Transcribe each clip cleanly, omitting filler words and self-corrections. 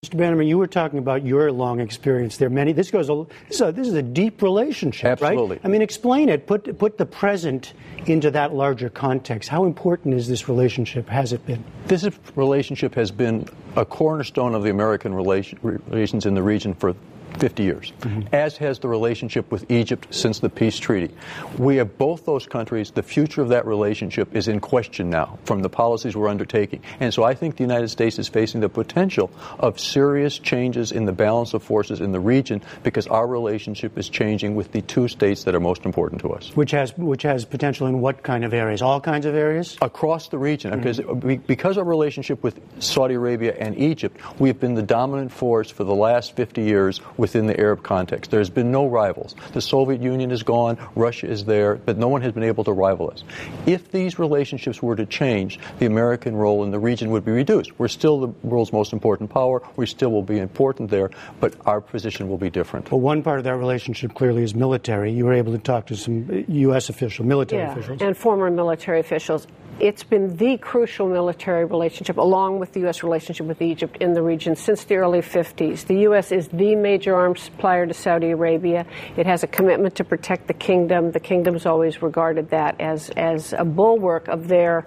Mr. Bannerman, you were talking about your long experience there. This is a deep relationship, Absolutely. Right? I mean, explain it. Put the present into that larger context. How important is this relationship? Has it been? This relationship has been a cornerstone of the American relations in the region for 50 years, as has the relationship with Egypt since the peace treaty. We have both those countries. The future of that relationship is in question now from the policies we're undertaking. And so I think the United States is facing the potential of serious changes in the balance of forces in the region because our relationship is changing with the two states that are most important to us. Which has potential in what kind of areas? All kinds of areas? Across the region. Because our relationship with Saudi Arabia and Egypt, we have been the dominant force for the last 50 years within the Arab context. There's been no rivals. The Soviet Union is gone, Russia is there, but no one has been able to rival us. If these relationships were to change, the American role in the region would be reduced. We're still the world's most important power. We still will be important there, but our position will be different. Well, one part of that relationship clearly is military. You were able to talk to some U.S. military officials. And former military officials. It's been the crucial military relationship, along with the U.S. relationship with Egypt in the region since the early 50s. The U.S. is the major arms supplier to Saudi Arabia. It has a commitment to protect the kingdom. The kingdom's always regarded that as a bulwark of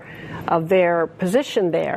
their position there.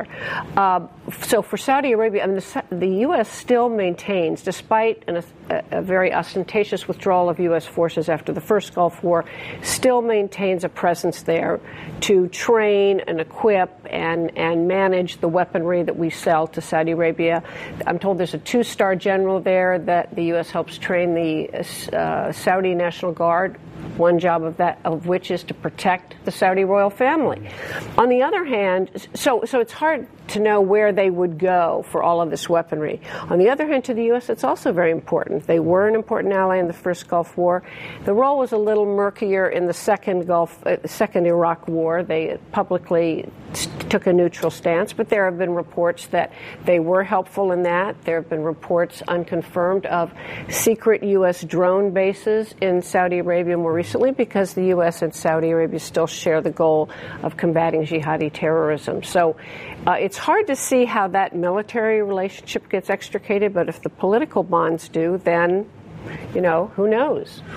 So for Saudi Arabia, the U.S. still maintains, despite a very ostentatious withdrawal of U.S. forces after the first Gulf War, still maintains a presence there to train and equip and manage the weaponry that we sell to Saudi Arabia. I'm told there's a 2-star general there that the U.S. helps train the Saudi National Guard, one job of which is to protect the Saudi royal family. On the other hand, so it's hard to know where they would go for all of this weaponry. On the other hand, to the U.S., it's also very important. They were an important ally in the first Gulf War. The role was a little murkier in the second Iraq War. They publicly took a neutral stance, but there have been reports that they were helpful in that. There have been reports, unconfirmed, of secret U.S. drone bases in Saudi Arabia more recently because the U.S. and Saudi Arabia still share the goal of combating jihadi terrorism. So it's hard to see how that military relationship gets extricated, but if the political bonds do, then, who knows?